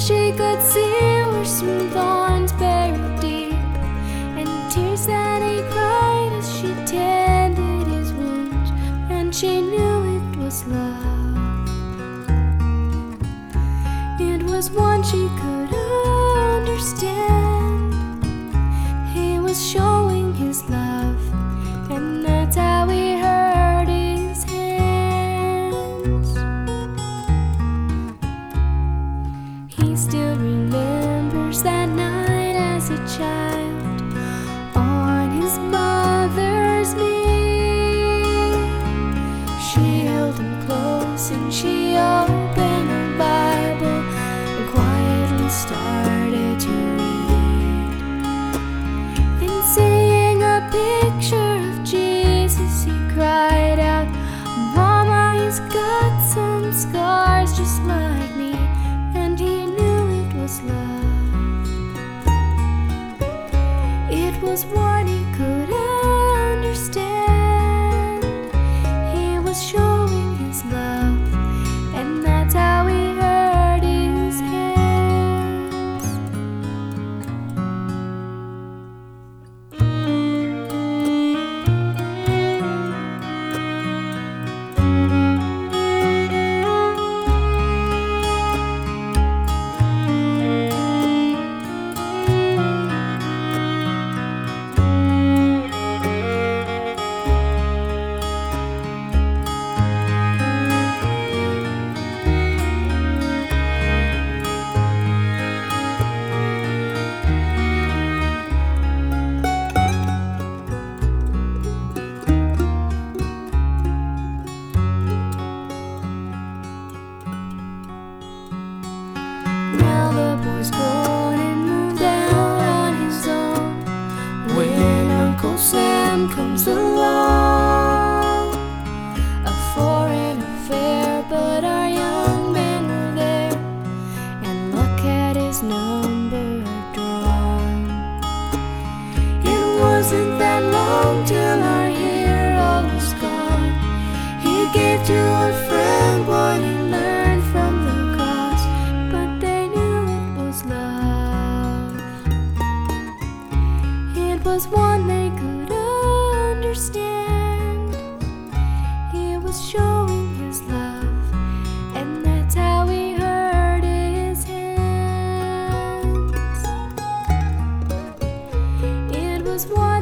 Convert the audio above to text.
she could see were some thorns buried deep, and tears that he cried as she tended his wounds, and she knew it was love. It was one she could understand. He was showing his love, and that's how he hurt his hands. He still remembers that night as a child on his mother's knee. She held him close and she opened her Bible and quietly started to read. Then seeing a picture of Jesus, he cried out, "Mama, he's got some scars just like me." And he knew it was love. It was what he could understand. He was showing his love, and that's how he hurt his hands. Now the boy's grown and moved out on his own. When Uncle Sam comes along, a foreign affair, but our young men were there, and luck had his number drawn. It wasn't that long till our hero was gone. He gave to a friend what he learned from the cross, but they knew it was love. It was one they could understand. He was showing his love, and that's how he hurt his hands. It was one